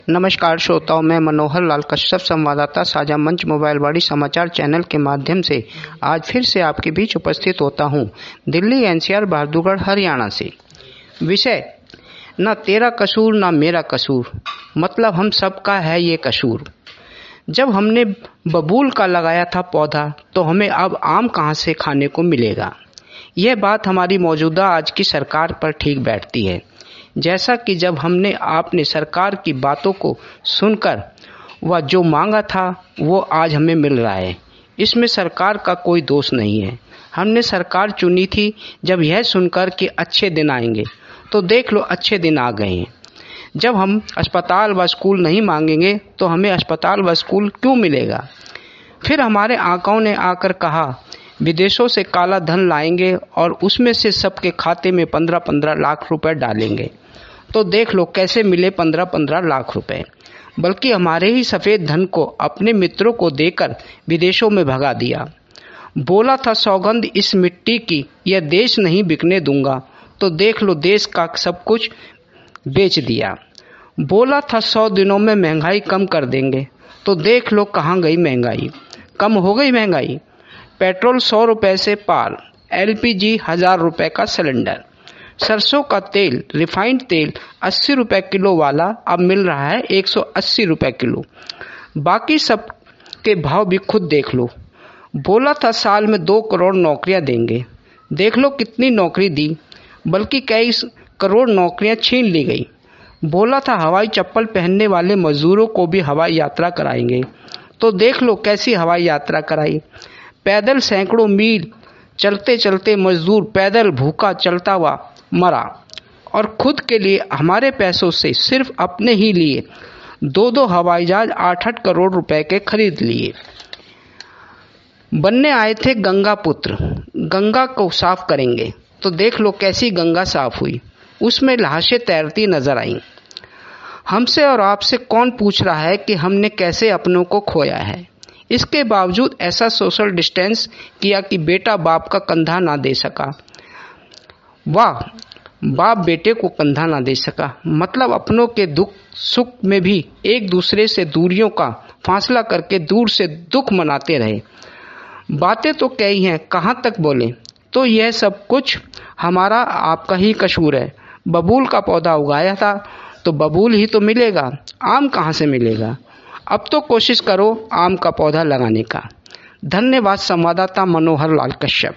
नमस्कार श्रोताओं, मैं मनोहर लाल कश्यप, संवाददाता साझा मंच मोबाइलवाड़ी समाचार चैनल के माध्यम से आज फिर से आपके बीच उपस्थित होता हूं। दिल्ली एनसीआर बहादुरगढ़ हरियाणा से। विषय न तेरा कसूर न मेरा कसूर, मतलब हम सबका है ये कसूर। जब हमने बबूल का लगाया था पौधा तो हमें अब आम कहाँ से खाने को मिलेगा। यह बात हमारी मौजूदा आज की सरकार पर ठीक बैठती है। जैसा कि जब हमने आपने सरकार की बातों को सुनकर वह जो मांगा था वो आज हमें मिल रहा है। इसमें सरकार का कोई दोष नहीं है। हमने सरकार चुनी थी जब यह सुनकर कि अच्छे दिन आएंगे, तो देख लो अच्छे दिन आ गए हैं। जब हम अस्पताल व स्कूल नहीं मांगेंगे तो हमें अस्पताल व स्कूल क्यों मिलेगा। फिर हमारे आकाओं ने आकर कहा विदेशों से काला धन लाएंगे और उसमें से सबके खाते में 15-15 लाख रुपए डालेंगे। तो देख लो कैसे मिले 15-15 लाख रुपए। बल्कि हमारे ही सफ़ेद धन को अपने मित्रों को देकर विदेशों में भगा दिया। बोला था सौगंध इस मिट्टी की, यह देश नहीं बिकने दूंगा, तो देख लो देश का सब कुछ बेच दिया। बोला था 100 दिनों में महंगाई कम कर देंगे, तो देख लो कहाँ गई महंगाई। कम हो गई महंगाई। पेट्रोल 100 रुपये से पार, LPG 1000 रुपये का सिलेंडर, सरसों का तेल रिफाइंड तेल 80 रुपये किलो वाला अब मिल रहा है 180 रुपये किलो। बाकी सब के भाव भी खुद देख लो। बोला था साल में 2 करोड़ नौकरियां देंगे, देख लो कितनी नौकरी दी, बल्कि कई करोड़ नौकरियां छीन ली गई। बोला था हवाई चप्पल पहनने वाले मजदूरों को भी हवाई यात्रा कराएंगे, तो देख लो कैसी हवाई यात्रा कराई। पैदल सैकड़ों मील चलते चलते मजदूर पैदल भूखा चलता हुआ मरा, और खुद के लिए हमारे पैसों से सिर्फ अपने ही लिए 2-2 हवाई जहाज 8-8 करोड़ रुपए के खरीद लिए। बनने आए थे गंगा पुत्र, गंगा को साफ करेंगे, तो देख लो कैसी गंगा साफ हुई, उसमें लाशें तैरती नजर आईं। हमसे और आपसे कौन पूछ रहा है कि हमने कैसे अपनों को खोया है। इसके बावजूद ऐसा सोशल डिस्टेंस किया कि बेटा बाप का कंधा ना दे सका, वाह बाप बेटे को कंधा ना दे सका। मतलब अपनों के दुख सुख में भी एक दूसरे से दूरियों का फासला करके दूर से दुख मनाते रहे। बातें तो कई हैं, कहाँ तक बोले। तो यह सब कुछ हमारा आपका ही कसूर है। बबूल का पौधा उगाया था तो बबूल ही तो मिलेगा, आम कहाँ से मिलेगा। अब तो कोशिश करो आम का पौधा लगाने का। धन्यवाद। संवाददाता मनोहर लाल कश्यप।